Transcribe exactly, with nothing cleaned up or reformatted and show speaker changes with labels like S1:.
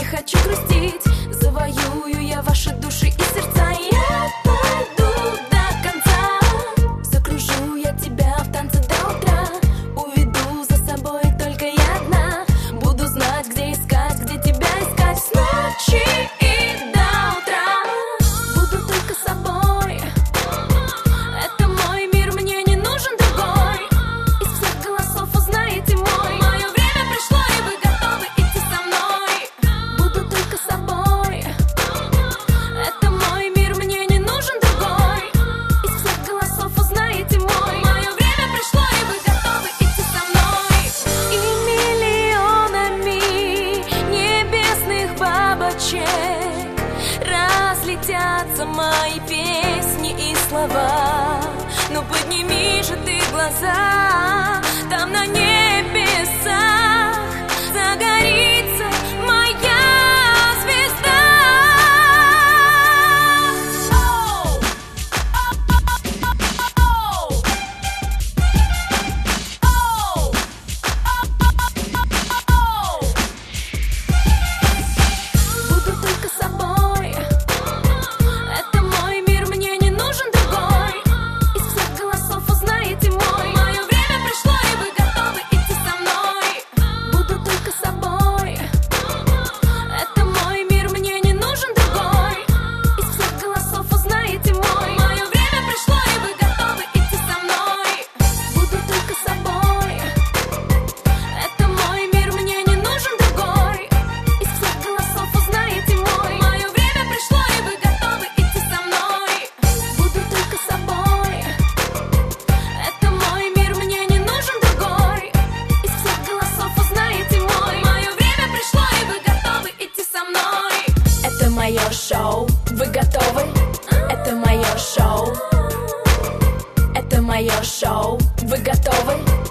S1: хочу грустить. Завоюю я ваши души и сердца. Я пойду до конца. Закружу я тебя в танце до утра. Уведу за собой только я одна. Буду знать, где искать, где тебя искать. С ночи и до утра. Буду только собой. Это мой мир, мне не нужен другой. Из всех голосов узнаете мой. Мое время пришло, и вы готовы идти со мной. Буду только собой. Это мой мир, мне не нужен другой. Из всех голосов узнаете мой. Мое время пришло, и вы готовы идти со мной. И миллионами небесных бабочек разлетятся мои песни и слова. Но подними же ты глаза, там на небесах загорится моя звезда. Оу! Оу! Оу! Оу! Буду только собой. Это мой мир, мне не нужен другой. Из всех голосов узнаете мой. Мое время пришло, и вы готовы идти со мной. Буду только собой. Это мой мир, мне не нужен другой. Из всех голосов узнаете мой. Мое время пришло, и вы готовы идти со мной. Буду только собой. Это мой мир, мне не нужен другой. Из всех голосов узнаете мой. Мое время пришло, и вы готовы идти со мной. Буду только собой. Это мой мир, мне не нужен другой. Из всех голосов узнаете мой. Мое время пришло, и вы готовы идти со мной. Это мое шоу, вы готовы? Это мое шоу. Это мое шоу, вы готовы?